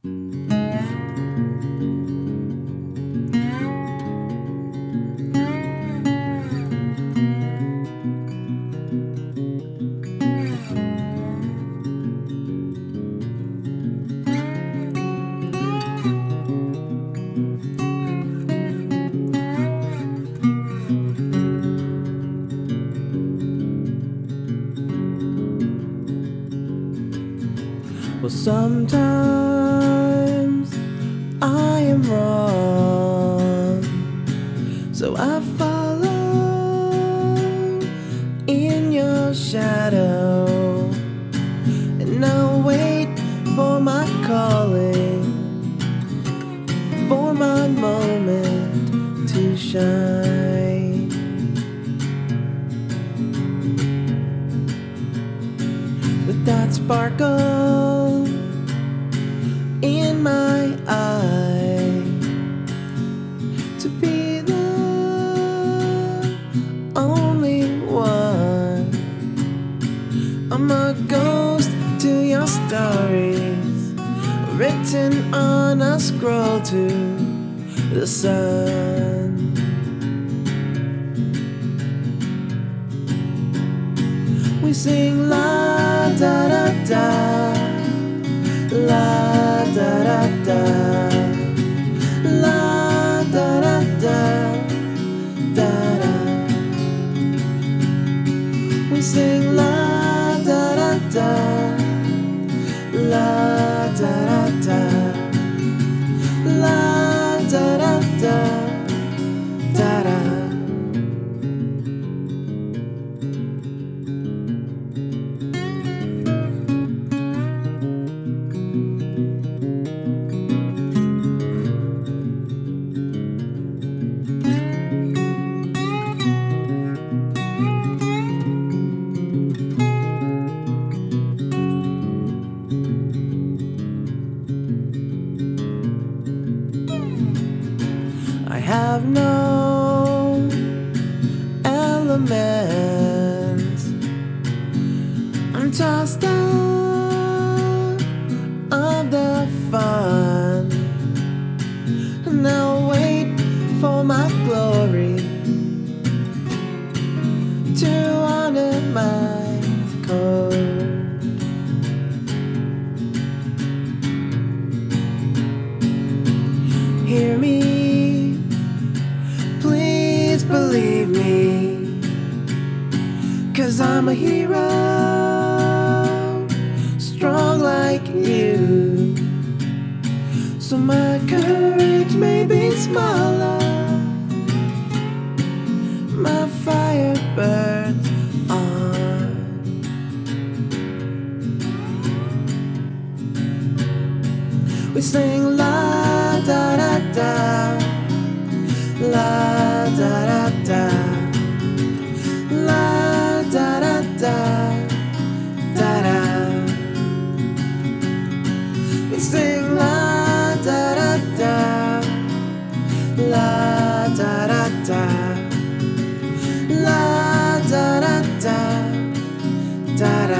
Well, sometimes I am wrong, so I follow in your shadow, and I'll wait for my calling, for my moment to shine. With that sparkle in my eye, to be the only one. I'm a ghost to your stories, written on a scroll to the sun. We sing la da da da, la da da da, la da da da, da da. We sing la da da da, la da da da, la da da da, da da. I have no elements, I'm tossed out of the fun, and I'll wait for my glory to honor my code. Hear me, please believe me, 'cause I'm a hero, strong like you. So my courage may be smaller, my fire burns on. We sing la da da da, la da da da, la da da da, da da. We sing la da da da, la da da da, la da da da, da da.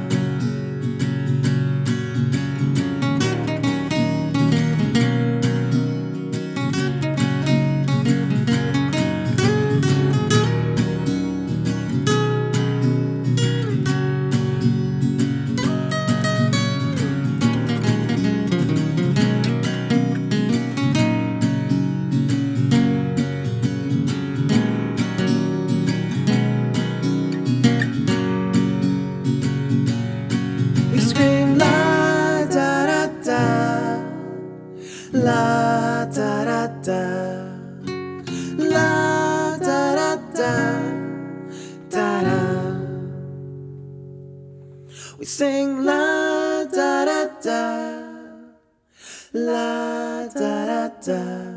We scream la da da da, la da da da, la da da da, da da. We sing la da da da, la da da da.